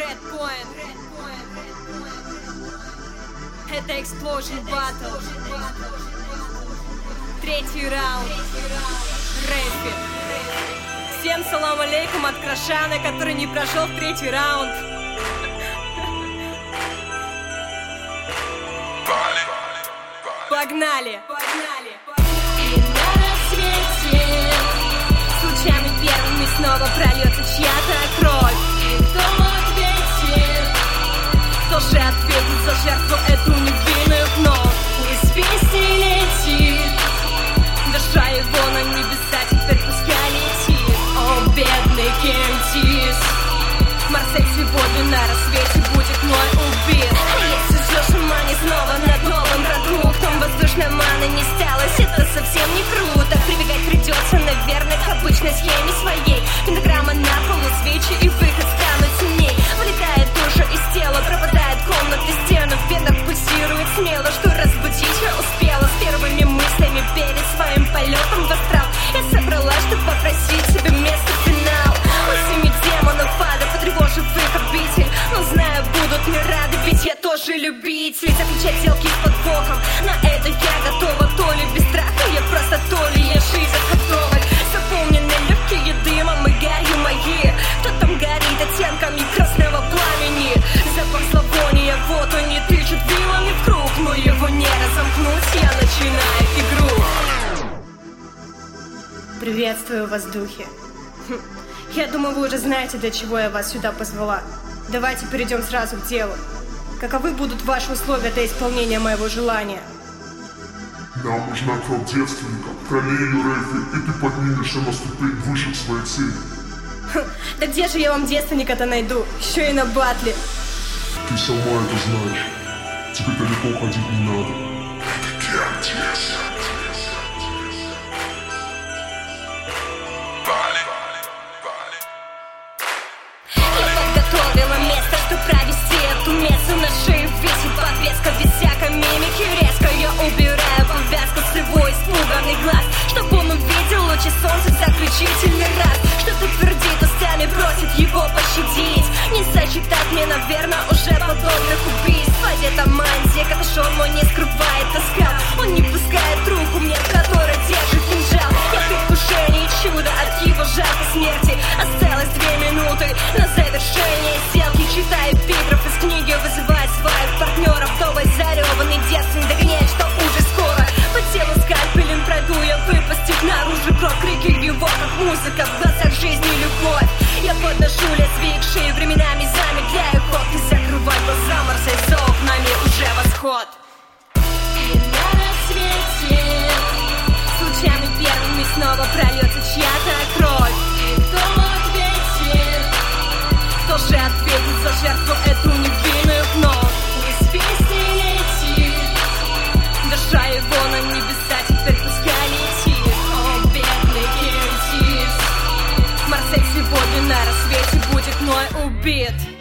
Это Explosion Battle. Третий раунд. Рэпи. Всем салам алейкум от Крашана, который не прошел в третий раунд. Погнали! И на рассвете случайно первыми снова прольется чья-то кровь. И кто ответит? Кто же ответит за жертву эту невинную вновь? Из песни летит душа его на небеса, теперь пускай летит. О, бедный Кентис, Марсель сегодня на рассвете будет мной убит. А если жжешь мани снова над новым продуктом, воздушная мана не сталась, это совсем не круто. Прибегать придется, наверное, к обычной схеме своей. Пентаграмма на полу, свечи и выход станут темней. Вылетает душа из тела, пропадает комната, стены в венах пульсирует смело. Что разбудить я успела с первыми мыслями перед своим полетом в астрал. Я собралась, чтобы попросить себе место в финал. У 7 демонов ада, потревожив их обитель. Но знаю, будут мне рады, ведь я тоже любитель. Заключать сделки с подвохом, на это я готова. То ли без страха я просто, то ли я жизнь отходовать. Заполнены легкие дымом и гарью мои. Кто там горит оттенками красного пламени? Запах зловония, вот они тычут вилами в круг. Но его не разомкнуть, я начинаю игру. Приветствую вас, духи. Я думаю, вы уже знаете, для чего я вас сюда позвала. Давайте перейдем сразу к делу. Каковы будут ваши условия для исполнения моего желания? Нам нужна кровь девственника, пролею Рэфи, и ты поднимешься на ступень выше к своей цели. Да где же я вам девственника-то найду? Еще и на батле. Ты сама это знаешь. Тебе далеко ходить не надо. Это Кентис. Провести эту мессу на шее висит подвеска без всякой мимики. Резко я убираю повязку с его испуганный глаз, чтобы он увидел лучи солнца в заключительный раз. Что-то твердит устами, просит его пощадить. Не сочетать мне, наверное, уже подобных убийств. Одета мантия, капюшон мой не скрывает оскал. Он не пускает руку мне, в которой держит кинжал. Я в предвкушении чуда от его жаркой смерти. Осталось 2 минуты на завершение сделки. Читаю эпиграф из книги, вызывает своих партнеров. Вдовой зареванный девственник догоняет, что уже скоро. По телу скальпелем пройду я, выпустив наружу кровь. Крики его, как музыка, в глазах жизни любовь. Я подношу лезвие к шее, временами замедляю ход. И закрывай глаза, Марсель, за окнами уже восход. И на рассвете случайно первыми снова прольется чья-то кровь. И кто ответит? Кто же ответит за жертву эту невинную вновь? Из песни летит душа его на небеса, теперь пускай летит. О, бедный Кентис, Марсель сегодня на рассвете будет мной убит.